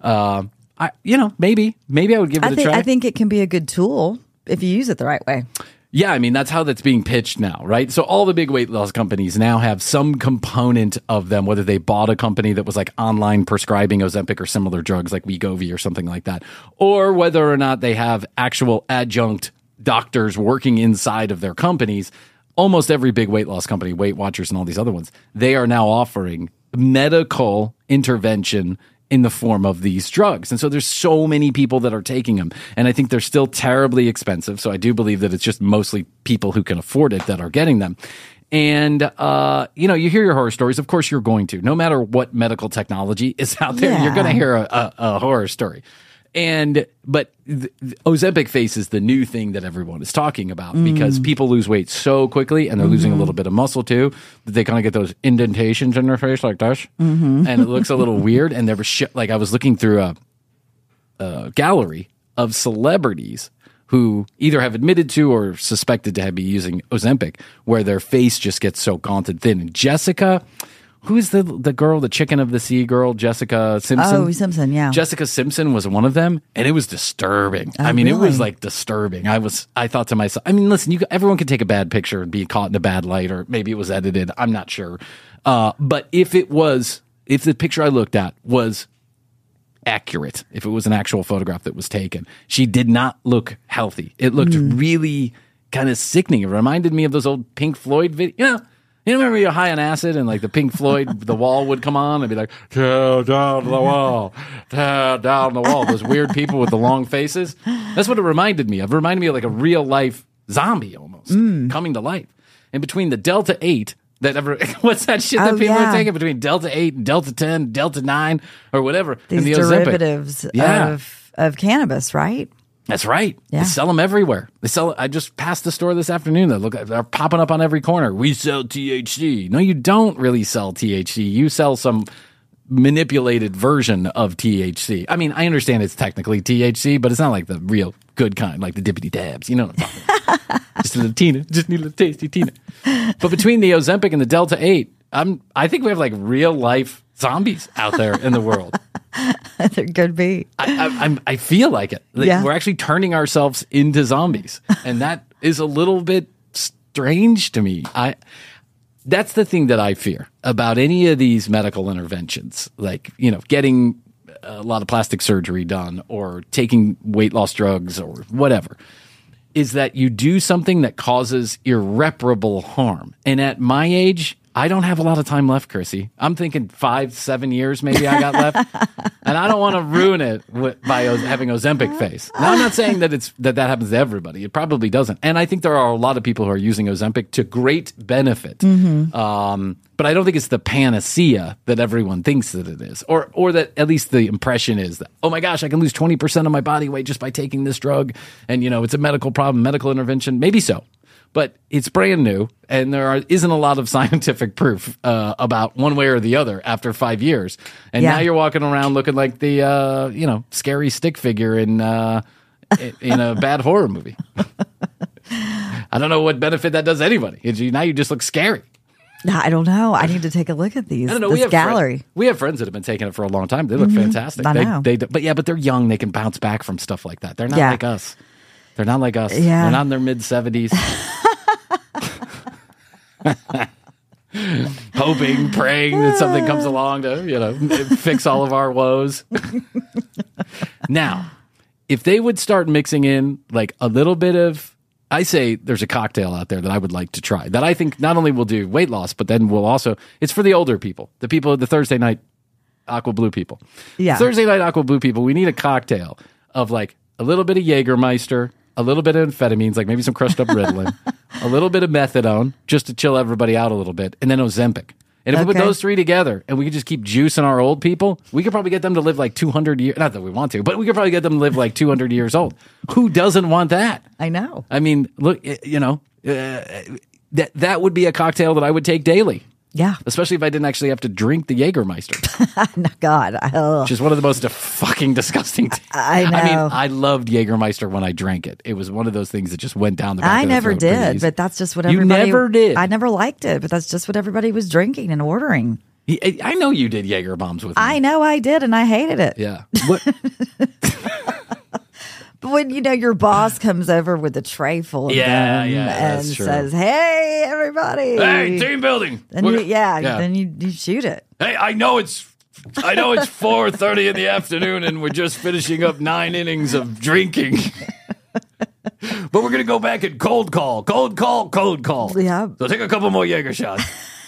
maybe I would give it a try. I think it can be a good tool if you use it the right way. Yeah, I mean, that's how that's being pitched now, right? So all the big weight loss companies now have some component of them, whether they bought a company that was like online prescribing Ozempic or similar drugs like Wegovy or something like that, or whether or not they have actual adjunct doctors working inside of their companies. Almost every big weight loss company, Weight Watchers and all these other ones, they are now offering medical intervention in the form of these drugs. And so there's so many people that are taking them. And I think they're still terribly expensive. So I do believe that it's just mostly people who can afford it that are getting them. And, you hear your horror stories. Of course you're going to. No matter what medical technology is out there, you're going to hear a horror story. But Ozempic face is the new thing that everyone is talking about because people lose weight so quickly and they're losing a little bit of muscle too, that they kind of get those indentations in their face like this. And it looks a little weird. And there was like I was looking through a gallery of celebrities who either have admitted to or suspected to be using Ozempic, where their face just gets so gaunt and thin. And Jessica... Who's the girl, the chicken of the sea girl, Jessica Simpson? Oh, Simpson, yeah. Jessica Simpson was one of them, and it was disturbing. It was like disturbing. I thought to myself, listen, everyone can take a bad picture and be caught in a bad light, or maybe it was edited. I'm not sure. But if the picture I looked at was accurate, if it was an actual photograph that was taken, she did not look healthy. It looked really kind of sickening. It reminded me of those old Pink Floyd videos. You remember you're high on acid and like the Pink Floyd, The Wall would come on and be like, tear down the wall, tear down the wall. Those weird people with the long faces. That's what it reminded me of. It reminded me of like a real life zombie almost coming to life. And between the Delta 8, what's that shit that people are taking between Delta 8 and Delta 10, Delta 9 or whatever. These and the derivatives of cannabis, right? That's right. Yeah. They sell them everywhere. I just passed the store this afternoon. They're popping up on every corner. We sell THC. No, you don't really sell THC. You sell some manipulated version of THC. I mean, I understand it's technically THC, but it's not like the real good kind, like the dippity dabs. You know what I'm talking about. Just a little Tina. Just need a little tasty Tina. But between the Ozempic and the Delta 8, I think we have like real life zombies out there in the world. There could be. I feel like it. We're actually turning ourselves into zombies, and that is a little bit strange to me. That's the thing that I fear about any of these medical interventions, like getting a lot of plastic surgery done or taking weight loss drugs or whatever, is that you do something that causes irreparable harm. And at my age, I don't have a lot of time left, Chrissy. I'm thinking 5-7 years maybe I got left. And I don't want to ruin it by having Ozempic face. Now, I'm not saying that that happens to everybody. It probably doesn't. And I think there are a lot of people who are using Ozempic to great benefit. But I don't think it's the panacea that everyone thinks that it is. Or that at least the impression is that, oh my gosh, I can lose 20% of my body weight just by taking this drug. And, it's a medical problem, medical intervention. Maybe so. But it's brand new, and there isn't a lot of scientific proof about one way or the other after 5 years. And now you're walking around looking like the scary stick figure in a bad horror movie. I don't know what benefit that does anybody. Now you just look scary. I don't know. I need to take a look at these. I don't know. This gallery. We have friends that have been taking it for a long time. They look fantastic. I know. But they're young. They can bounce back from stuff like that. They're not like us. They're not like us. Yeah. They're not in their mid-70s. Hoping, praying that something comes along to, fix all of our woes. Now, if they would start mixing in like a little bit of, I say there's a cocktail out there that I would like to try that I think not only will do weight loss, but then will also, it's for the older people, the Thursday night Aqua Blue people. Yeah. Thursday night Aqua Blue people, we need a cocktail of like a little bit of Jägermeister, a little bit of amphetamines, like maybe some crushed up Ritalin, a little bit of methadone, just to chill everybody out a little bit, and then Ozempic. And if we put those three together and we could just keep juicing our old people, we could probably get them to live like 200 years. Not that we want to, but we could probably get them to live like 200 years old. Who doesn't want that? I know. I mean, look, that would be a cocktail that I would take daily. Yeah. Especially if I didn't actually have to drink the Jägermeister. No, God. Which is one of the most fucking disgusting things. I know. I mean, I loved Jägermeister when I drank it. It was one of those things that just went down the back I of the never throat did, pretty easy. but that's just what everybody... You never did? I never liked it, but that's just what everybody was drinking and ordering. I know you did Jaeger bombs with me. I know I did, and I hated it. Yeah. What? But when your boss comes over with a tray full of them and says, "Hey, everybody! Hey, team building!" Then then you shoot it. Hey, I know it's 4:30 in the afternoon, and we're just finishing up 9 innings of drinking. But we're gonna go back and cold call. Yeah. So take a couple more Jaeger shots.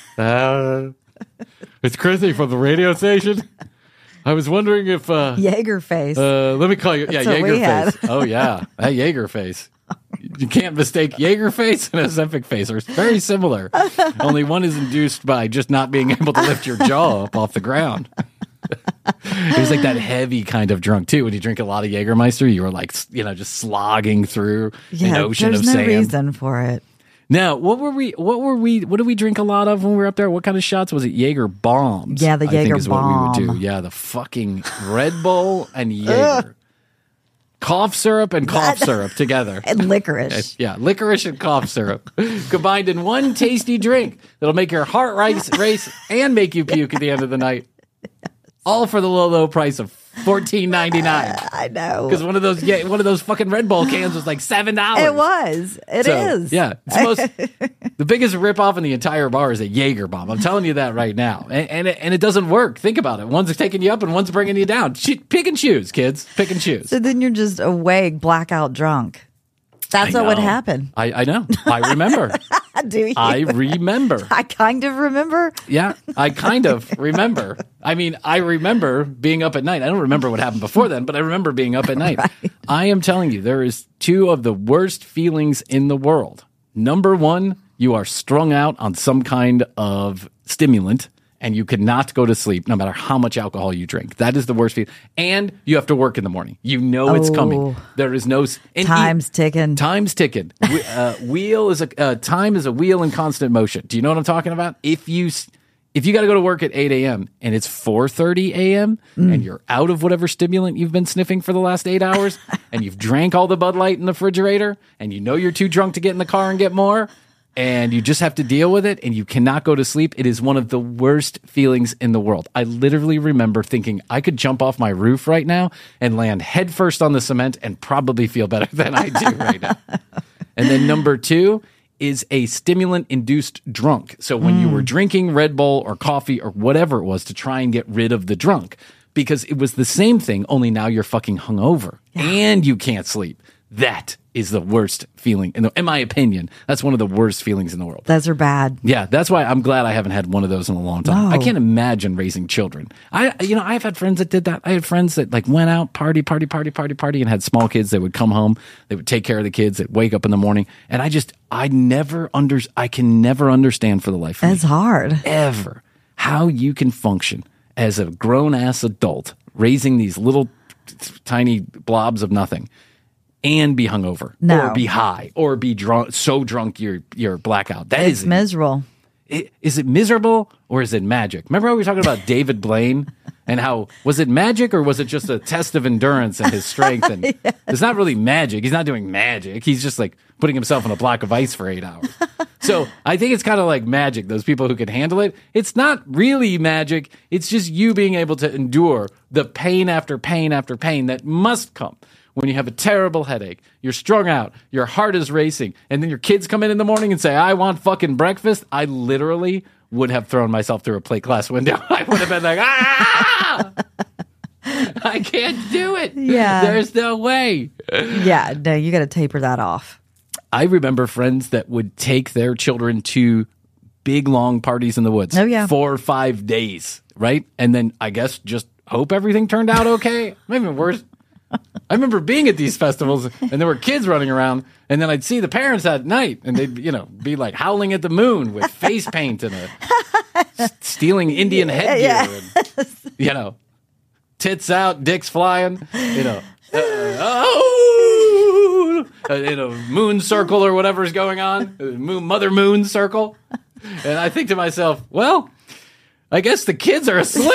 It's Chrissy from the radio station. I was wondering if Jaeger face. Let me call you. That's Jaeger we had. face. Oh yeah, that Jaeger face. You can't mistake Jaeger face and Ozempic face. They're very similar. Only one is induced by just not being able to lift your jaw up off the ground. It was like that heavy kind of drunk too. When you drink a lot of Jägermeister, you were like, just slogging through an ocean of sand. There's no sand. reason for it. Now, what did we drink a lot of when we were up there? What kind of shots? Was it Jaeger bombs? Yeah, the I think Jaeger is bomb. what we would do. Yeah, the fucking Red Bull and Jaeger. Cough syrup and cough syrup together. And licorice. Yeah, licorice and cough syrup combined in one tasty drink that'll make your heart race and make you puke at the end of the night. All for the low price of $14.99. I know. Because one of those fucking Red Bull cans was like $7. It was. It is. Yeah. The biggest ripoff in the entire bar is a Jaeger bomb. I'm telling you that right now. And it doesn't work. Think about it. One's taking you up and one's bringing you down. Pick and choose, kids. Pick and choose. So then you're just awake, blackout drunk. That's what would happen. I know. I remember. Do you? I remember. I kind of remember. Yeah, I kind of remember. I mean, I remember being up at night. I don't remember what happened before then, but I remember being up at night. Right. I am telling you, there is two of the worst feelings in the world. Number one, you are strung out on some kind of stimulant and you cannot go to sleep no matter how much alcohol you drink. That is the worst feeling. And you have to work in the morning. You know it's coming. There is no... Time's ticking. Time's ticking. Time is a wheel in constant motion. Do you know what I'm talking about? If you got to go to work at 8 a.m. and it's 4:30 a.m. and you're out of whatever stimulant you've been sniffing for the last 8 hours and you've drank all the Bud Light in the refrigerator and you know you're too drunk to get in the car and get more and you just have to deal with it and you cannot go to sleep, it is one of the worst feelings in the world. I literally remember thinking I could jump off my roof right now and land headfirst on the cement and probably feel better than I do right now. And then number two is a stimulant-induced drunk. So when you were drinking Red Bull or coffee or whatever it was to try and get rid of the drunk, because it was the same thing, only now you're fucking hungover and you can't sleep. That is the worst feeling, in my opinion. That's one of the worst feelings in the world. Those are bad. Yeah, that's why I'm glad I haven't had one of those in a long time. No. I can't imagine raising children. I've had friends that did that. I had friends that like went out, party, and had small kids. They would come home, they would take care of the kids, they'd wake up in the morning, and I can never understand for the life of me. It's hard. Ever how you can function as a grown ass adult raising these little tiny blobs of nothing. And be hungover, or be high, or be drunk, so drunk you're blackout. It's miserable. Is it miserable or is it magic? Remember how we were talking about David Blaine and how was it magic or was it just a test of endurance and his strength? And It's not really magic. He's not doing magic. He's just like putting himself in a block of ice for 8 hours. So I think it's kind of like magic. Those people who can handle it. It's not really magic. It's just you being able to endure the pain after pain after pain that must come. When you have a terrible headache, you're strung out, your heart is racing, and then your kids come in the morning and say, I want fucking breakfast, I literally would have thrown myself through a plate glass window. I would have been like, I can't do it. Yeah. There's no way. Yeah, no, you got to taper that off. I remember friends that would take their children to big, long parties in the woods. Oh, yeah. 4 or 5 days, right? And then I guess just hope everything turned out okay. Maybe worse. I remember being at these festivals and there were kids running around and then I'd see the parents at night and they'd, be like howling at the moon with face paint and stealing Indian headgear and, tits out, dicks flying, in a moon circle or whatever's going on, mother moon circle. And I think to myself, well, I guess the kids are asleep.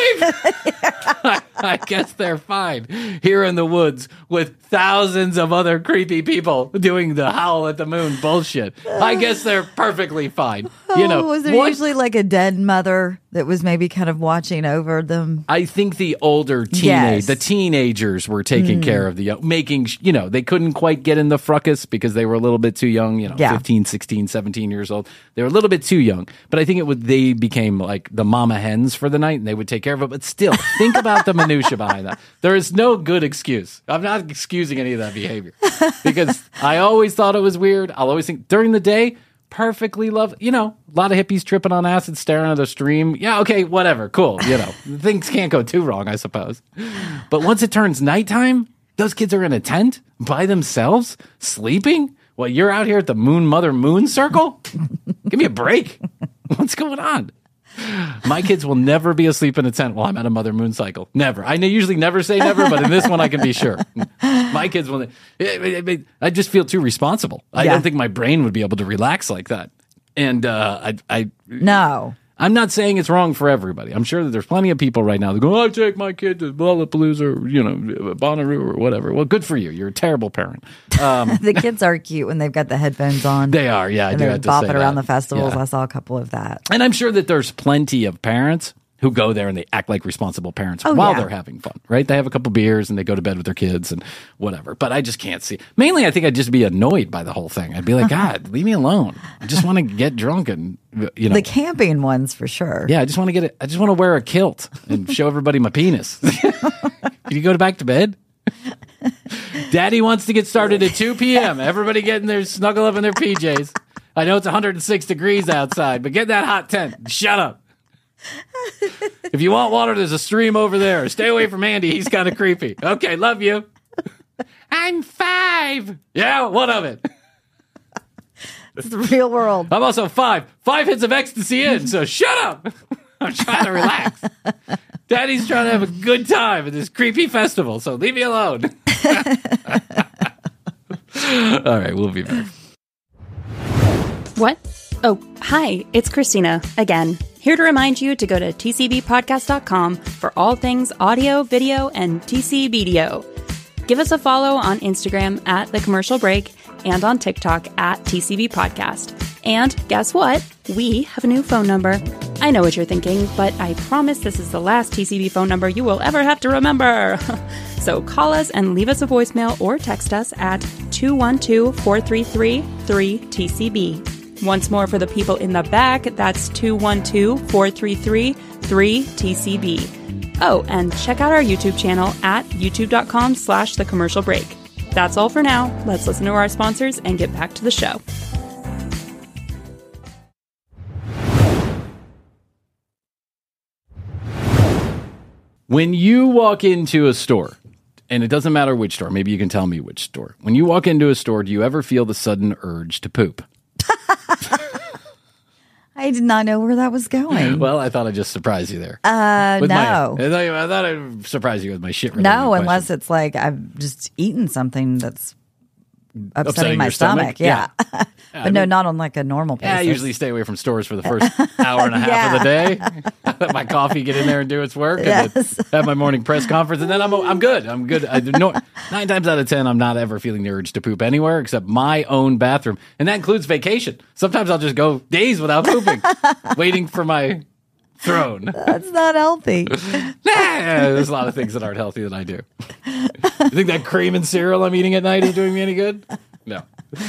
I guess they're fine here in the woods with thousands of other creepy people doing the howl at the moon bullshit. I guess they're perfectly fine. Was there usually like a dead mother that was maybe kind of watching over them? I think the older the teenagers were taking care of the making, they couldn't quite get in the fracas because they were a little bit too young, 15, 16, 17 years old. They were a little bit too young, but I think they became like the mama hens for the night and they would take care of it. But still, think about the minutia behind that. There is no good excuse. I'm not excusing any of that behavior because I always thought it was weird. I'll always think during the day, perfectly love, a lot of hippies tripping on acid, staring at a stream. Yeah, okay, whatever, cool. Things can't go too wrong, I suppose. But once it turns nighttime, those kids are in a tent by themselves, sleeping while you're out here at the mother moon circle. Give me a break. What's going on? My kids will never be asleep in a tent while I'm at a mother moon cycle. Never. I usually never say never, but in this one I can be sure. My kids will. I just feel too responsible. I don't think my brain would be able to relax like that. And No. I'm not saying it's wrong for everybody. I'm sure that there's plenty of people right now that go, I take my kid to Lollapalooza or, Bonnaroo or whatever. Well, good for you. You're a terrible parent. The kids are cute when they've got the headphones on. They are, yeah. I do have to say that. Bopping around the festivals. Yeah. I saw a couple of that. And I'm sure that there's plenty of parents who go there and they act like responsible parents while they're having fun, right? They have a couple beers and they go to bed with their kids and whatever. But I just can't see. Mainly, I think I'd just be annoyed by the whole thing. I'd be like, God, leave me alone. I just want to get drunk and, The camping ones for sure. Yeah, I just want to wear a kilt and show everybody my penis. Can you go back to bed? Daddy wants to get started at 2 p.m. Everybody getting their snuggle up in their PJs. I know it's 106 degrees outside, but get that hot tent. Shut up. If you want water, there's a stream over there. Stay away from Andy. He's kind of creepy. Okay, love you. I'm 5. Yeah, what of it? It's the real world. I'm also 5. 5 hits of ecstasy in, so shut up. I'm trying to relax. Daddy's trying to have a good time at this creepy festival, so leave me alone. All right, we'll be back. What? Oh, hi, it's Christina again, here to remind you to go to tcbpodcast.com for all things audio, video, and TCBDO. Give us a follow on Instagram at The Commercial Break and on TikTok at TCB Podcast. And guess what? We have a new phone number. I know what you're thinking, but I promise this is the last TCB phone number you will ever have to remember. So call us and leave us a voicemail or text us at 212-433-3TCB. Once more for the people in the back, that's 212-433-3TCB. Oh, and check out our YouTube channel at youtube.com/thecommercialbreak. That's all for now. Let's listen to our sponsors and get back to the show. When you walk into a store, and it doesn't matter which store, maybe you can tell me which store. When you walk into a store, do you ever feel the sudden urge to poop? I did not know where that was going. Well, I thought I'd just surprise you there. No. I thought I'd surprise you with my shit. No, unless it's like I've just eaten something that's upsetting my stomach. Yeah. But no, not on like a normal basis. Yeah, I usually stay away from stores for the first hour and a half of the day. Let my coffee get in there and do its work. Yes. And then have my morning press conference, and then I'm good. I'm good. 9 times out of 10, I'm not ever feeling the urge to poop anywhere except my own bathroom, and that includes vacation. Sometimes I'll just go days without pooping, waiting for my throne. That's not healthy. There's a lot of things that aren't healthy that I do. You think that cream and cereal I'm eating at night is doing me any good? No.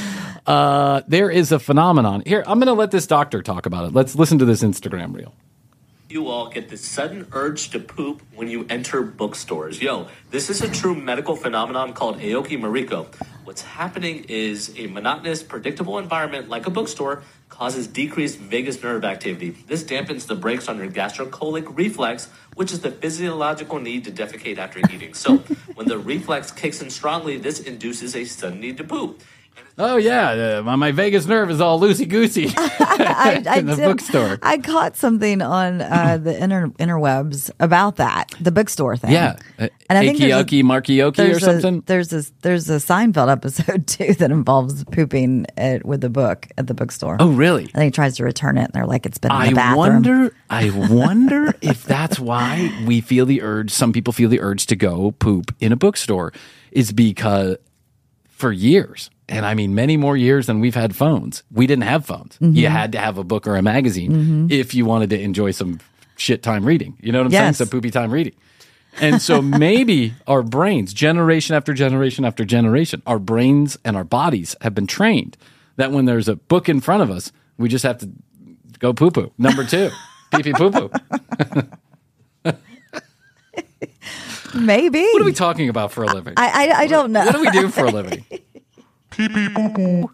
There is a phenomenon. Here, I'm going to let this doctor talk about it. Let's listen to this Instagram reel. You all get this sudden urge to poop when you enter bookstores. This is a true medical phenomenon called Aoki Mariko. What's happening is a monotonous, predictable environment like a bookstore causes decreased vagus nerve activity. This dampens the brakes on your gastrocolic reflex, which is the physiological need to defecate after eating. So when the reflex kicks in strongly, this induces a sudden need to poop. Oh, yeah. My vagus nerve is all loosey-goosey in the bookstore. I caught something on the interwebs about that, the bookstore thing. Yeah. And I think Markioki or something. There's a Seinfeld episode, too, that involves pooping with the book at the bookstore. Oh, really? And he tries to return it, and they're like, it's been in the bathroom. I wonder if that's why we feel the urge, some people feel the urge to go poop in a bookstore, is because for years, and I mean many more years than we've had phones, we didn't have phones. Mm-hmm. You had to have a book or a magazine if you wanted to enjoy some shit time reading. You know what I'm saying? Some poopy time reading. And so maybe our brains, generation after generation after generation, our brains and our bodies have been trained that when there's a book in front of us, we just have to go poo-poo. Number 2, pee-pee poo-poo. Maybe. What are we talking about for a living? I don't know. What do we do for a living? Pee-pee poo-poo.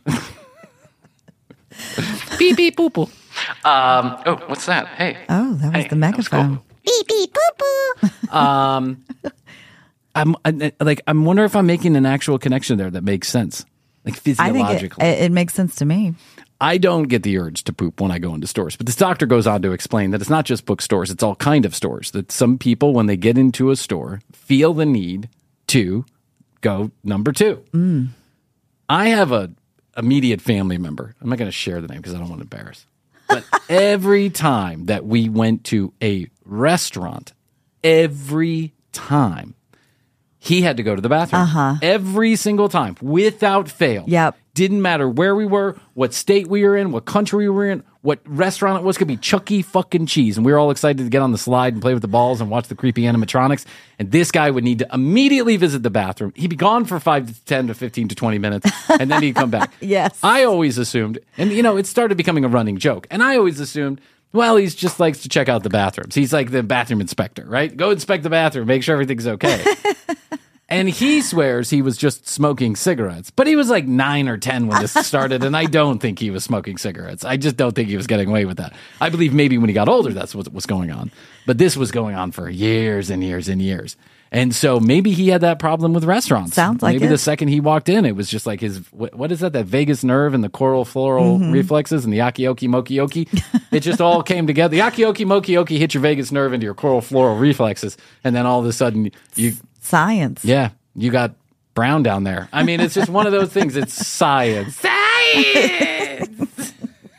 Pee-pee poo-poo. Oh, what's that? Hey. Oh, that was the megaphone. Beep beep poo poo. I'm wondering if I'm making an actual connection there that makes sense, like physiologically. I think it makes sense to me. I don't get the urge to poop when I go into stores, but this doctor goes on to explain that it's not just bookstores; it's all kind of stores. That some people, when they get into a store, feel the need to go number 2. Mm. I have a immediate family member. I'm not going to share the name because I don't want to embarrass. But every time that we went to a restaurant, every time he had to go to the bathroom. Every single time, without fail. Yep. Didn't matter where we were, what state we were in, what country we were in, what restaurant it was. Could be Chuck E. fucking Cheese. And we were all excited to get on the slide and play with the balls and watch the creepy animatronics. And this guy would need to immediately visit the bathroom. He'd be gone for 5 to 10 to 15 to 20 minutes, and then he'd come back. Yes. I always assumed, and it started becoming a running joke. And I always assumed, well, he just likes to check out the bathrooms. He's like the bathroom inspector, right? Go inspect the bathroom, make sure everything's okay. And he swears he was just smoking cigarettes. But he was like 9 or 10 when this started, and I don't think he was smoking cigarettes. I just don't think he was getting away with that. I believe maybe when he got older, that's what was going on. But this was going on for years and years and years. And so maybe he had that problem with restaurants. Sounds like maybe it. the second he walked in, it was just like his, what is that vagus nerve and the coral floral reflexes and the yakioki mokioki. It just all came together. The yakioki mokioki hit your vagus nerve into your coral floral reflexes. And then all of a sudden you... Science. Yeah, you got brown down there. I mean, it's just one of those things. It's science. Science!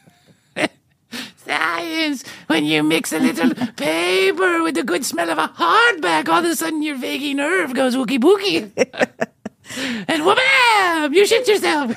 Science! When you mix a little paper with the good smell of a hardback, all of a sudden your vagus nerve goes wookie bookie. And wha-bam! You shit yourself.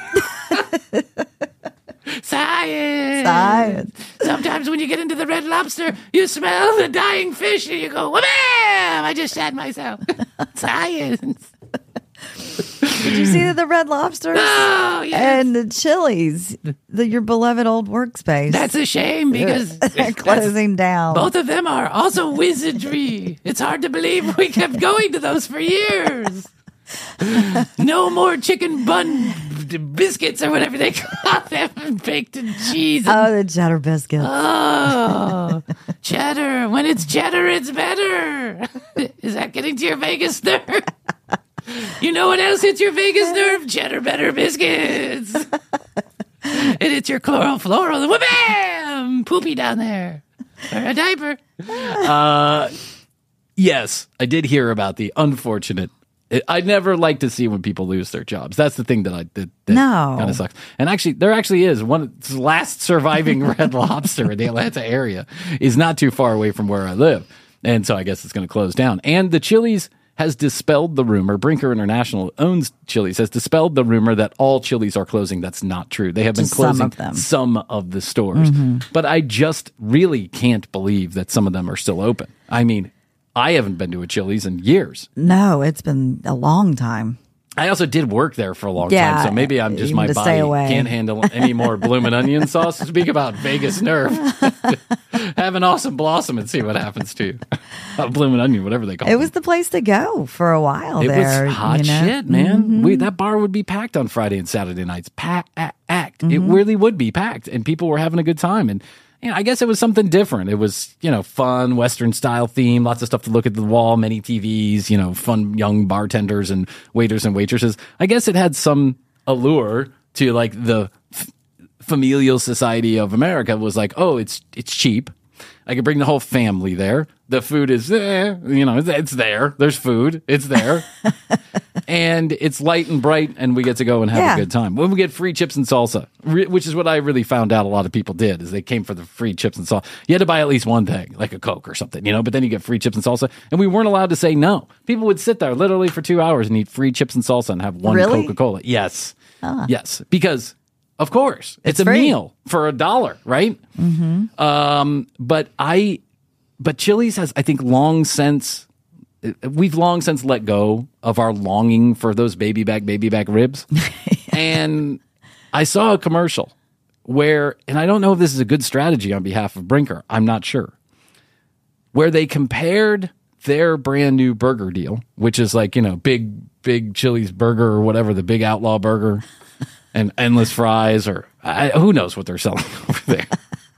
Science! Science. Sometimes when you get into the Red Lobster, you smell the dying fish and you go, wha-bam! I just shat myself. Science. Did you see the Red Lobsters? Oh, yes. And the Chili's, your beloved old workspace. That's a shame because they're closing down. both of them are also wizardry. It's hard to believe we kept going to those for years. No more chicken bun biscuits or whatever they call them, and baked in cheese. Oh, the cheddar biscuits. Oh, cheddar. When it's cheddar, it's better. Is that getting to your vagus nerve? You know what else hits your vagus nerve? Cheddar better biscuits. It hits your chloral floral. And wha-bam! Poopy down there. Or a diaper. Yes, I did hear about the unfortunate. I never like to see when people lose their jobs. That's the thing that No. kind of sucks. And actually, there actually is one last surviving Red Lobster in the Atlanta area is not too far away from where I live. And so I guess it's going to close down. And the Chili's has dispelled the rumor. Brinker International owns Chili's, has dispelled the rumor that all Chili's are closing. That's not true. They have been Just closing some of the stores. But I just really can't believe that some of them are still open. I mean, I haven't been to a Chili's in years. No, it's been a long time. I also did work there for a long Yeah, time, so maybe I'm just you my need to body stay away. can't handle any more bloomin' onion sauce. Speak about vagus nerve. Have an awesome blossom and see what happens to you. Bloomin' onion, whatever they call It was the place to go for a while It there. was hot you know? shit, man. That bar would be packed on Friday and Saturday nights. Packed. It really would be packed, and people were having a good time. And I guess it was something different. It was, fun, Western style theme, lots of stuff to look at the wall, many TVs, fun young bartenders and waiters and waitresses. I guess it had some allure to like the familial society of America was like, oh, it's cheap. I could bring the whole family there. The food is there, it's there. There's food. It's there. And it's light and bright, and we get to go and have a good time. When we get free chips and salsa, which is what I really found out a lot of people did, is they came for the free chips and salsa. You had to buy at least one thing, like a Coke or something, but then you get free chips and salsa, and we weren't allowed to say no. People would sit there literally for 2 hours and eat free chips and salsa and have one Really? Coca-Cola. Yes. Yes. Because, of course, it's a free. meal for $1, right? But Chili's has, I think, we've long since let go of our longing for those baby back ribs. And I saw a commercial where, and I don't know if this is a good strategy on behalf of Brinker, I'm not sure, where they compared their brand new burger deal, which is like, big Chili's burger or whatever, the big outlaw burger and endless fries, or who knows what they're selling over there.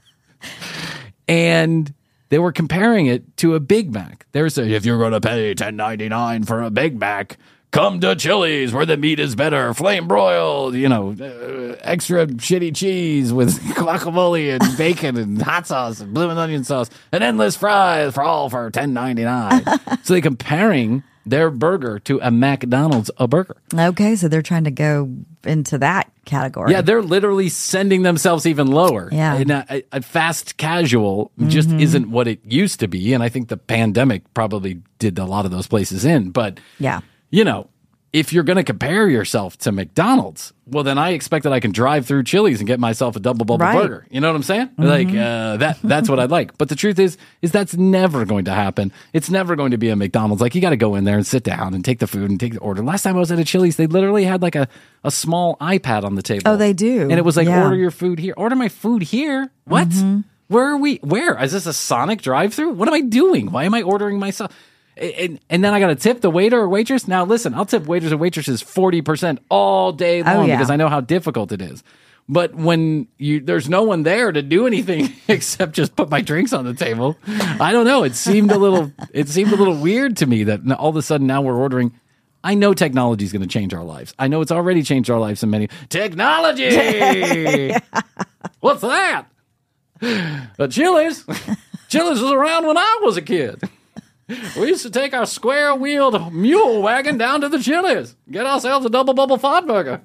And they were comparing it to a Big Mac. If you're going to pay $10.99 for a Big Mac, come to Chili's where the meat is better, flame broiled, extra shitty cheese with guacamole and bacon and hot sauce and bloomin' onion sauce and endless fries for $10.99. So they're comparing their burger to a McDonald's burger. Okay, so they're trying to go into that category. Yeah, they're literally sending themselves even lower. Yeah. And a fast casual just isn't what it used to be. And I think the pandemic probably did a lot of those places in. But, Yeah. if you're going to compare yourself to McDonald's, well, then I expect that I can drive through Chili's and get myself a double bubble Right. burger. You know what I'm saying? Like, that's what I'd like. But the truth is that's never going to happen. It's never going to be a McDonald's. Like, you got to go in there and sit down and take the food and take the order. Last time I was at a Chili's, they literally had like a small iPad on the table. Oh, they do? And it was like, Yeah. order your food here. Order my food here? What? Where are we? Where? Is this a Sonic drive-thru? What am I doing? Why am I ordering myself? And then I got to tip the waiter or waitress. Now, listen, I'll tip waiters and waitresses 40% all day long because I know how difficult it is. But when there's no one there to do anything except just put my drinks on the table, I don't know. It seemed a little weird to me that all of a sudden now we're ordering. I know technology is going to change our lives. I know it's already changed our lives in many. Technology! What's that? Chili's. Chili's was around when I was a kid. We used to take our square-wheeled mule wagon down to the Chili's, get ourselves a double bubble thought burger.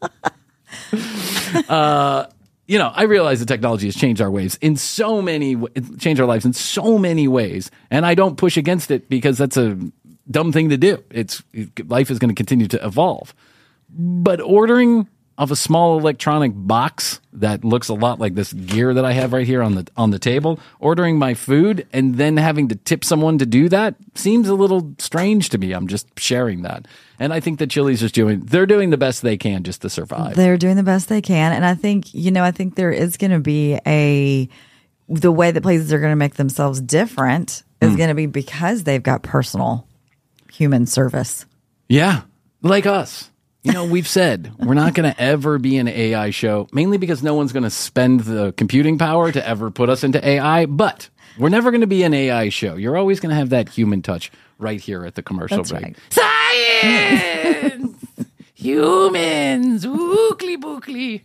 I realize that technology has changed our lives in so many ways, and I don't push against it because that's a dumb thing to do. Life is going to continue to evolve, but ordering of a small electronic box that looks a lot like this gear that I have right here on the table, ordering my food and then having to tip someone to do that seems a little strange to me. I'm just sharing that. And I think that Chili's is doing the best they can just to survive. They're doing the best they can. And I think there is going to be the way that places are going to make themselves different is going to be because they've got personal human service. Yeah. Like us. We've said we're not going to ever be an AI show, mainly because no one's going to spend the computing power to ever put us into AI, but we're never going to be an AI show. You're always going to have that human touch right here at the commercial break. Right. Science! Humans! Wookly bookly.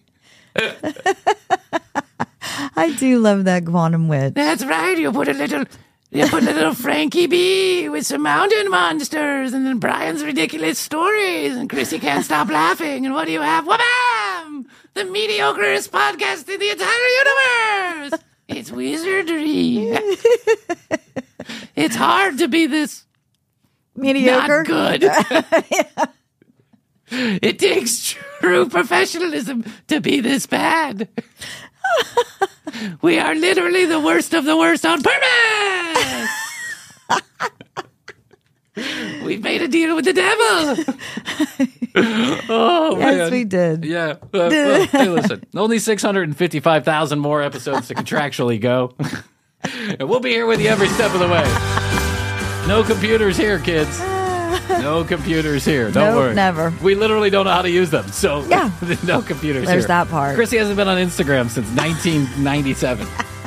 I do love that quantum witch. That's right. You put a little Frankie B with some mountain monsters, and then Brian's ridiculous stories, and Chrissy can't stop laughing. And what do you have? Wham! The mediocrest podcast in the entire universe. It's wizardry. It's hard to be this mediocre. Not good. It takes true professionalism to be this bad. We are literally the worst of the worst on purpose. We've made a deal with the devil. Oh, yes, man. we did. Yeah. Hey, listen. Only 655,000 more episodes to contractually go. And we'll be here with you every step of the way. No computers here, kids. No computers here. Don't worry. Never. We literally don't know how to use them. So yeah. No computers There's here. that part. Chrissy hasn't been on Instagram since 1997.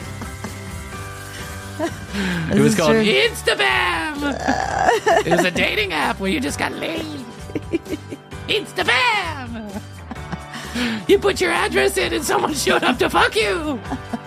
It was called Instabam. It was a dating app where you just got laid. Instabam. You put your address in and someone showed up to fuck you.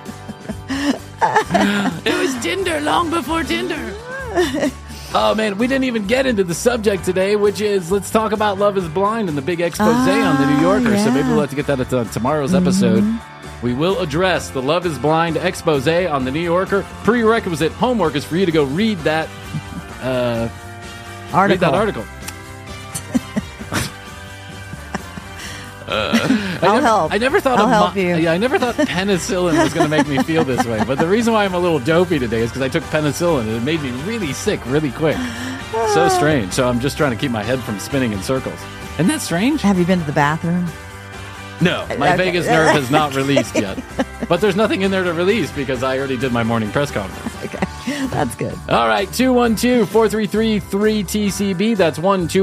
It was Tinder long before Tinder. Oh, man, we didn't even get into the subject today, which is let's talk about Love is Blind and the big expose on the New Yorker. Yeah. So maybe we'll have to get that at tomorrow's episode. We will address the Love is Blind expose on the New Yorker. Prerequisite homework is for you to go read that article. Read that article. I'll help. I never thought I'll help you. Yeah, I never thought penicillin was going to make me feel this way. But the reason why I'm a little dopey today is because I took penicillin and it made me really sick really quick. So strange. So I'm just trying to keep my head from spinning in circles. Isn't that strange? Have you been to the bathroom? No, my vagus nerve has not released yet. But there's nothing in there to release because I already did my morning press conference. Okay, that's good. All right, 212-433-3TCB. That's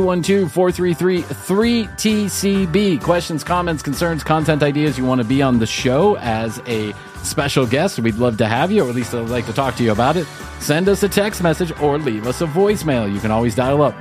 1-212-433-3TCB. Questions, comments, concerns, content ideas you want to be on the show as a special guest. We'd love to have you, or at least I'd like to talk to you about it. Send us a text message or leave us a voicemail. You can always dial up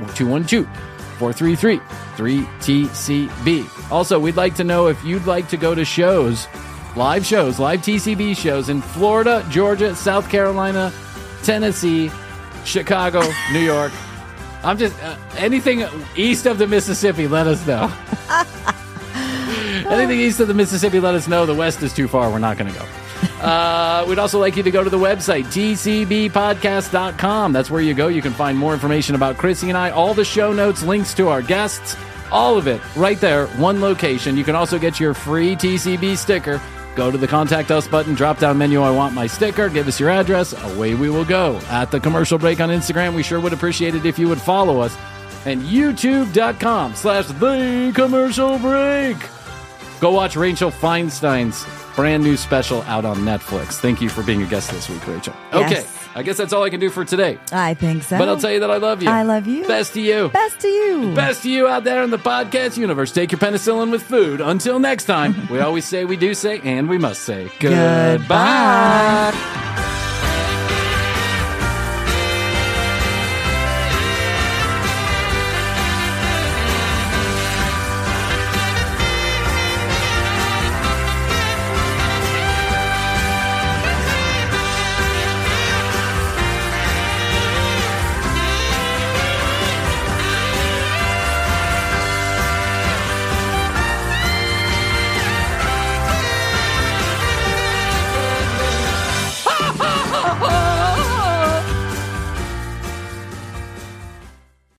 212-433-3TCB. Also, we'd like to know if you'd like to go to shows, live TCB shows in Florida, Georgia, South Carolina, Tennessee, Chicago, New York. I'm just anything east of the Mississippi, let us know. Anything east of the Mississippi, let us know. The west is too far. We're not going to go. We'd also like you to go to the website, tcbpodcast.com. That's where you go. You can find more information about Chrissy and I, all the show notes, links to our guests, all of it right there, one location. You can also get your free TCB sticker. Go to the Contact Us button, drop-down menu, I want my sticker, give us your address, away we will go. At The Commercial Break on Instagram, we sure would appreciate it if you would follow us. And youtube.com/The Commercial Break. Go watch Rachel Feinstein's brand new special out on Netflix. Thank you for being a guest this week, Rachel. Yes. Okay, I guess that's all I can do for today. I think so. But I'll tell you that I love you. I love you. Best to you. Best to you. Best to you out there in the podcast universe. Take your penicillin with food. Until next time, we always say, we do say, and we must say, goodbye.